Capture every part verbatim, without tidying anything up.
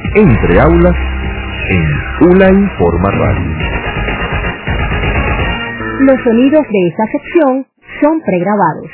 Entre aulas en ULA Informa Radio. Los sonidos de esta sección son pregrabados.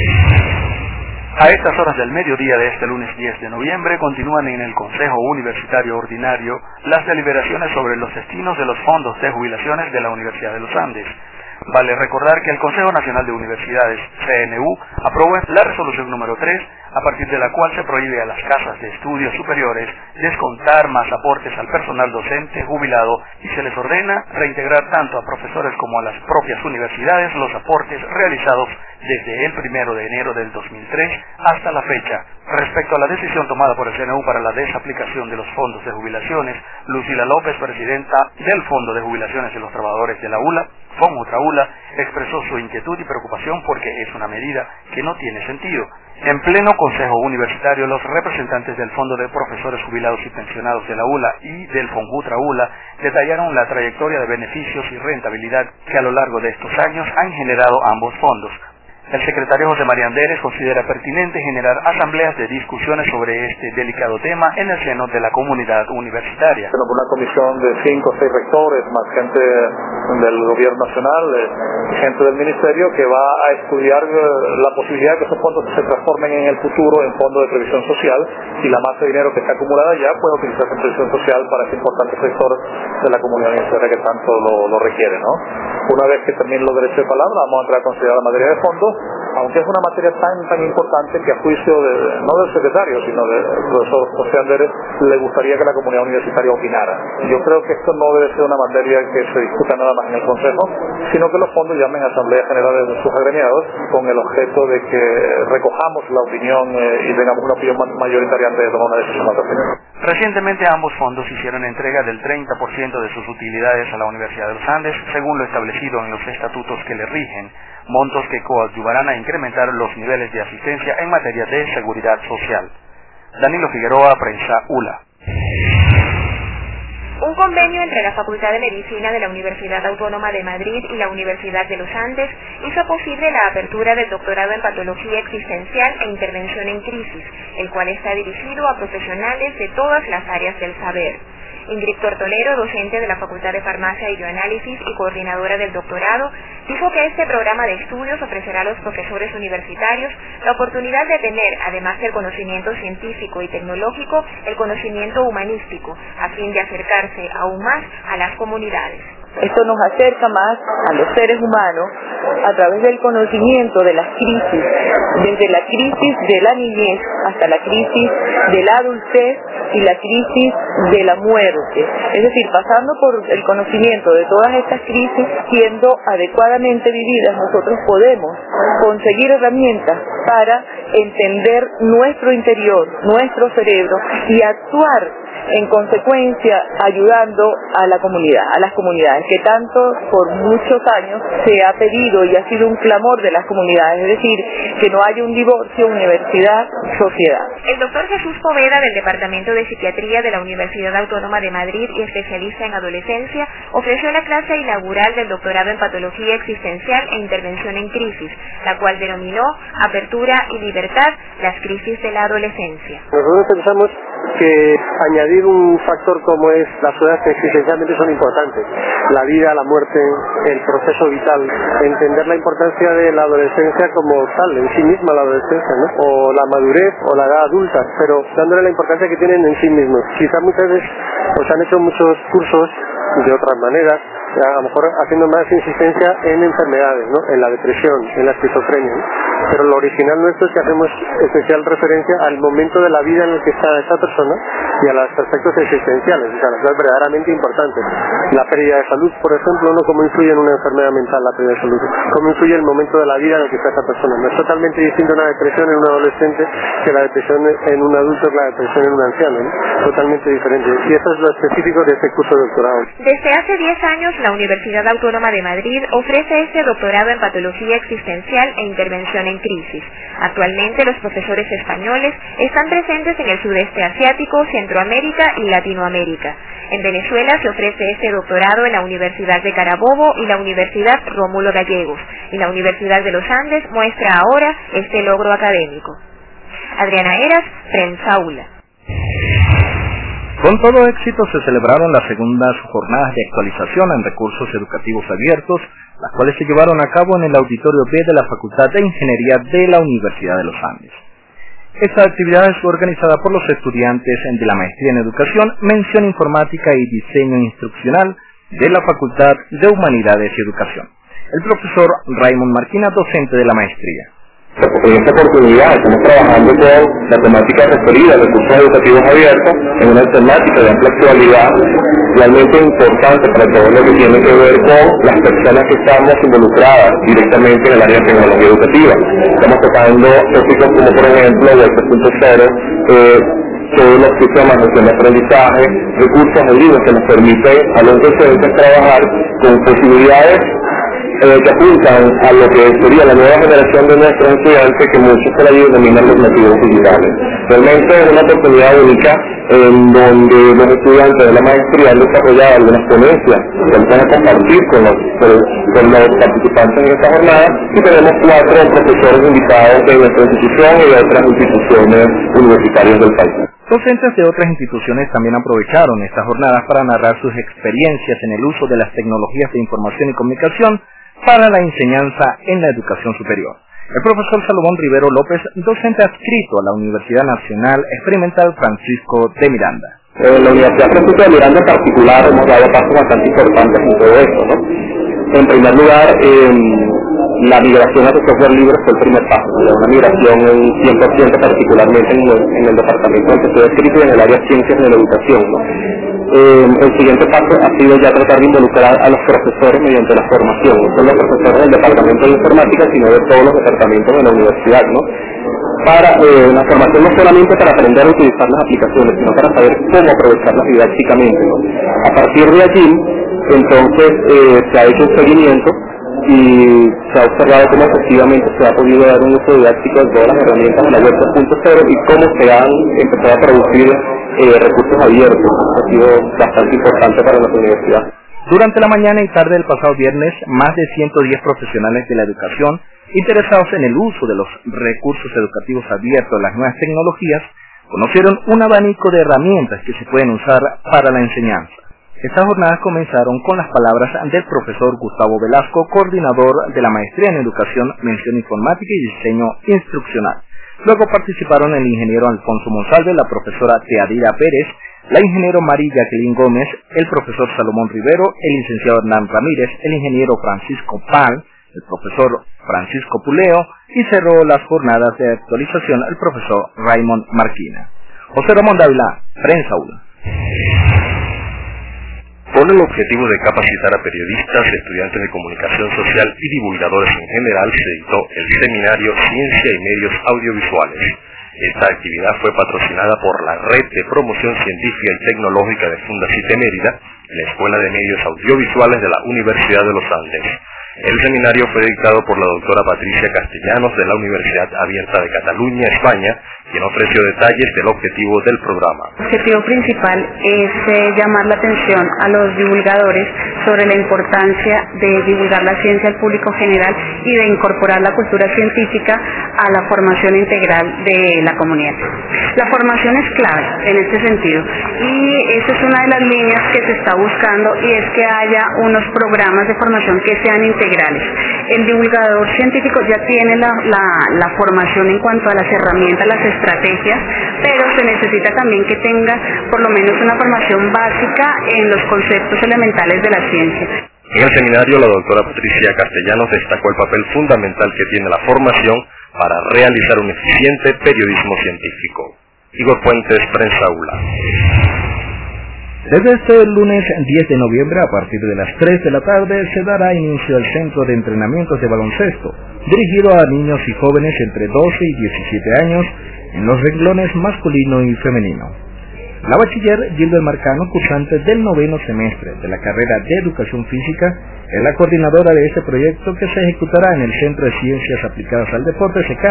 A estas horas del mediodía de este lunes diez de noviembre continúan en el Consejo Universitario Ordinario las deliberaciones sobre los destinos de los fondos de jubilaciones de la Universidad de los Andes. Vale recordar que el Consejo Nacional de Universidades, C N U, aprobó la resolución número tres, a partir de la cual se prohíbe a las casas de estudios superiores descontar más aportes al personal docente jubilado y se les ordena reintegrar tanto a profesores como a las propias universidades los aportes realizados desde el primero de enero del dos mil tres hasta la fecha. Respecto a la decisión tomada por el C N U para la desaplicación de los fondos de jubilaciones, Lucila López, presidenta del Fondo de Jubilaciones de los Trabajadores de la ULA, FONUTRAULA, expresó su inquietud y preocupación porque es una medida que no tiene sentido. En pleno Consejo Universitario, los representantes del Fondo de Profesores Jubilados y Pensionados de la ULA y del FONUTRAULA detallaron la trayectoria de beneficios y rentabilidad que a lo largo de estos años han generado ambos fondos. El secretario José María Anderes considera pertinente generar asambleas de discusiones sobre este delicado tema en el seno de la comunidad universitaria. Tenemos una comisión de cinco o seis rectores, más gente del gobierno nacional, gente del ministerio, que va a estudiar la posibilidad de que esos fondos se transformen en el futuro en fondos de previsión social y la masa de dinero que está acumulada ya puede utilizarse en previsión social para ese importante sector de la comunidad universitaria que tanto lo, lo requiere, ¿no? Una vez que termine los derechos de palabra, vamos a entrar a considerar la materia de fondos, aunque es una materia tan tan importante que a juicio de, no del secretario, sino del profesor José Anderes, le gustaría que la comunidad universitaria opinara. Yo creo que esto no debe ser una materia que se discuta nada más en el Consejo, sino que los fondos llamen a asambleas generales de sus agremiados con el objeto de que recojamos la opinión eh, y tengamos una opinión mayoritaria antes de tomar una decisión al respecto. Recientemente ambos fondos hicieron entrega del treinta por ciento de sus utilidades a la Universidad de los Andes, según lo establecido en los estatutos que le rigen, montos que coadyuvarán a incrementar los niveles de asistencia en materia de seguridad social. Danilo Figueroa, Prensa ULA. Un convenio entre la Facultad de Medicina de la Universidad Autónoma de Madrid y la Universidad de los Andes hizo posible la apertura del doctorado en Patología Existencial e Intervención en Crisis, el cual está dirigido a profesionales de todas las áreas del saber. Ingrid Tortolero, docente de la Facultad de Farmacia y Bioanálisis y coordinadora del doctorado, dijo que este programa de estudios ofrecerá a los profesores universitarios la oportunidad de tener, además del conocimiento científico y tecnológico, el conocimiento humanístico, a fin de acercarse aún más a las comunidades. Esto nos acerca más a los seres humanos a través del conocimiento de las crisis, desde la crisis de la niñez hasta la crisis de la adultez y la crisis de la muerte. Es decir, pasando por el conocimiento de todas estas crisis, siendo adecuadamente vividas, nosotros podemos conseguir herramientas para entender nuestro interior, nuestro cerebro y actuar en consecuencia ayudando a la comunidad, a las comunidades, que tanto por muchos años se ha pedido y ha sido un clamor de las comunidades, es decir, que no haya un divorcio universidad-sociedad. El doctor Jesús Poveda, del Departamento de Psiquiatría de la Universidad Autónoma de Madrid y especialista en adolescencia, ofreció la clase inaugural del doctorado en Patología Existencial e Intervención en Crisis, la cual denominó Apertura y Libertad, las crisis de la adolescencia. Nosotros pensamos que añadir un factor como es las soledades que existencialmente son importantes, la vida, la muerte, el proceso vital, entender la importancia de la adolescencia como tal, en sí misma la adolescencia, ¿no? O la madurez o la edad adulta, pero dándole la importancia que tienen en sí mismos. Quizás muchas veces pues han hecho muchos cursos de otras maneras, a lo mejor haciendo más insistencia en enfermedades, ¿no? En la depresión, en la esquizofrenia, ¿no? Pero lo original nuestro es que hacemos especial referencia al momento de la vida en el que está esa persona y a los aspectos existenciales, o sea, las cosas verdaderamente importantes. La pérdida de salud, por ejemplo, ¿no? Cómo influye en una enfermedad mental la pérdida de salud, cómo influye el momento de la vida en el que está esa persona. No es totalmente distinto una depresión en un adolescente que la depresión en un adulto que la depresión en un anciano, ¿no? Totalmente diferente. Y eso es lo específico de este curso de doctorado. Desde hace diez años, la Universidad Autónoma de Madrid ofrece este doctorado en Patología Existencial e Intervención en Crisis. Actualmente, los profesores españoles están presentes en el sudeste asiático, Centroamérica y Latinoamérica. En Venezuela se ofrece este doctorado en la Universidad de Carabobo y la Universidad Rómulo Gallegos, y la Universidad de los Andes muestra ahora este logro académico. Adriana Eras, Prensa ULA. Con todo éxito se celebraron las segundas jornadas de actualización en recursos educativos abiertos, las cuales se llevaron a cabo en el Auditorio B de la Facultad de Ingeniería de la Universidad de los Andes. Esta actividad es organizada por los estudiantes de la Maestría en Educación, Mención Informática y Diseño Instruccional de la Facultad de Humanidades y Educación. El profesor Raymond Marquina, docente de la maestría. En esta oportunidad estamos trabajando con la temática referida a recursos educativos abiertos en una temática de amplia actualidad, realmente importante para todo lo que tiene que ver con las personas que estamos involucradas directamente en el área de tecnología educativa. Estamos tocando tópicos como por ejemplo web tres punto cero, eh, todos los sistemas de aprendizaje, recursos en línea que nos permiten a los docentes trabajar con posibilidades Eh, que apuntan a lo que sería la nueva generación de nuestros estudiantes, que muchos por ahí denominan los nativos digitales. Realmente es una oportunidad única en donde los estudiantes de la maestría han desarrollado algunas ponencias que van a compartir con los, con los participantes en esta jornada, y tenemos cuatro profesores invitados de nuestra institución y de otras instituciones universitarias del país. Docentes de otras instituciones también aprovecharon estas jornadas para narrar sus experiencias en el uso de las tecnologías de información y comunicación para la enseñanza en la educación superior. El profesor Salomón Rivero López, docente adscrito a la Universidad Nacional Experimental Francisco de Miranda. En la Universidad Francisco de Miranda en particular hemos dado pasos bastante importantes en todo esto, ¿no? En primer lugar, eh, la migración a software libre fue el primer paso, ¿no? Una migración en cien por ciento particularmente en el, en el departamento en el que estoy adscrito y en el área de ciencias de la educación, ¿no? Eh, el siguiente paso ha sido ya tratar de involucrar a los profesores mediante la formación, no solo los profesores del departamento de informática, sino de todos los departamentos de la universidad, ¿no? Para eh, una formación no solamente para aprender a utilizar las aplicaciones, sino para saber cómo aprovecharlas didácticamente, ¿no? A partir de allí, entonces, eh, se ha hecho un seguimiento y se ha observado cómo efectivamente se ha podido dar un uso didáctico de todas las herramientas de la web tres punto cero y cómo se han empezado a producir eh, recursos abiertos. Eso ha sido bastante importante para nuestra universidad. Durante la mañana y tarde del pasado viernes, más de ciento diez profesionales de la educación interesados en el uso de los recursos educativos abiertos de las nuevas tecnologías conocieron un abanico de herramientas que se pueden usar para la enseñanza. Estas jornadas comenzaron con las palabras del profesor Gustavo Velasco, coordinador de la Maestría en Educación, Mención Informática y Diseño Instruccional. Luego participaron el ingeniero Alfonso Monsalve, la profesora Teadira Pérez, la ingeniero María Jacqueline Gómez, el profesor Salomón Rivero, el licenciado Hernán Ramírez, el ingeniero Francisco Pal, el profesor Francisco Puleo, y cerró las jornadas de actualización el profesor Raymond Marquina. José Ramón Dávila, Prensa U L A. Con el objetivo de capacitar a periodistas, estudiantes de comunicación social y divulgadores en general, se editó el seminario Ciencia y Medios Audiovisuales. Esta actividad fue patrocinada por la Red de Promoción Científica y Tecnológica de Fundacite Mérida y la Escuela de Medios Audiovisuales de la Universidad de los Andes. El seminario fue dictado por la doctora Patricia Castellanos de la Universidad Abierta de Cataluña, España, quien ofreció detalles del objetivo del programa. El objetivo principal es eh, llamar la atención a los divulgadores sobre la importancia de divulgar la ciencia al público general y de incorporar la cultura científica a la formación integral de la comunidad. La formación es clave en este sentido y esa es una de las líneas que se está buscando, y es que haya unos programas de formación que sean integrales. El divulgador científico ya tiene la, la, la formación en cuanto a las herramientas, las estrategias, pero se necesita también que tenga por lo menos una formación básica en los conceptos elementales de la ciencia. En el seminario, la doctora Patricia Castellanos destacó el papel fundamental que tiene la formación para realizar un eficiente periodismo científico. Igor Puentes, Prensa U L A. Desde este lunes diez de noviembre, a partir de las tres de la tarde, se dará inicio al Centro de Entrenamientos de Baloncesto, dirigido a niños y jóvenes entre doce y diecisiete años, en los renglones masculino y femenino. La bachiller Gilbert Marcano, cursante del noveno semestre de la carrera de Educación Física, es la coordinadora de este proyecto, que se ejecutará en el Centro de Ciencias Aplicadas al Deporte, C E C A D,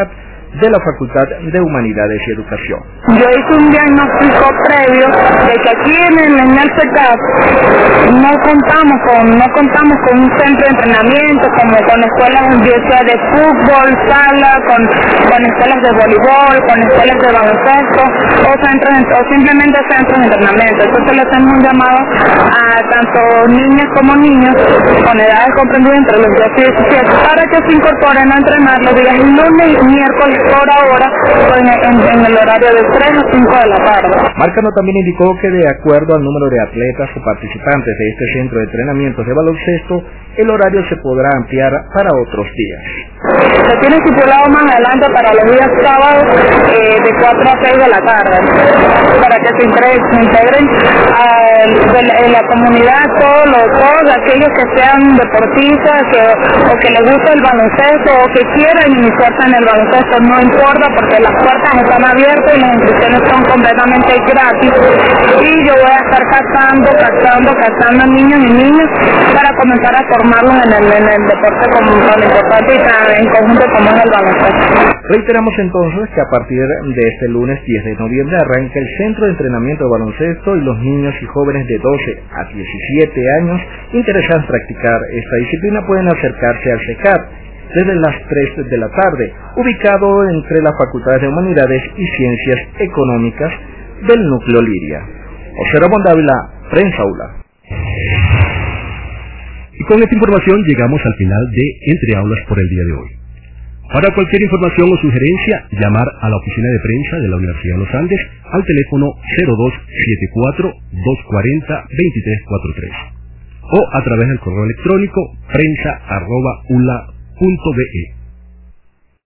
de la Facultad de Humanidades y Educación. Yo hice un diagnóstico previo de que aquí en el, en el C E C A P no contamos con no contamos con un centro de entrenamiento como con escuelas de fútbol, sala, con, con escuelas de voleibol, con escuelas de baloncesto o, centros, o simplemente centros de entrenamiento. Entonces le hacemos un llamado a tanto niñas como niños con edades comprendidas entre los diez y diecisiete para que se incorporen a entrenar los días lunes y miércoles por hora en, en, en el horario de tres a cinco de la tarde. Marcano también indicó que de acuerdo al número de atletas o participantes de este centro de entrenamiento de baloncesto, el horario se podrá ampliar para otros días. Se tiene estipulado más adelante para los días sábados eh, de cuatro a seis de la tarde, para que se integren, se integren a, de la, en la comunidad todos, los, todos aquellos que sean deportistas que, o que les guste el baloncesto o que quieran iniciarse en el baloncesto, no importa porque las puertas están abiertas y las inscripciones son completamente gratis y yo voy a estar captando, captando, captando niños y niñas para comenzar a formarlos en el, en el deporte como tan importante y tan en conjunto como es el baloncesto. Reiteramos entonces que a partir de este lunes diez de noviembre arranca el Centro de Entrenamiento de Baloncesto y los niños y jóvenes de doce a diecisiete años interesados en practicar esta disciplina pueden acercarse al C E C A P desde las tres de la tarde, ubicado entre las Facultades de Humanidades y Ciencias Económicas del Núcleo Liria. José Ramón Dávila, Prensa ULA. Y con esta información llegamos al final de Entre Aulas por el día de hoy. Para cualquier información o sugerencia, llamar a la oficina de prensa de la Universidad de los Andes al teléfono cero dos siete cuatro, dos cuatro cero, dos tres cuatro tres o a través del correo electrónico prensa arroba ula punto be.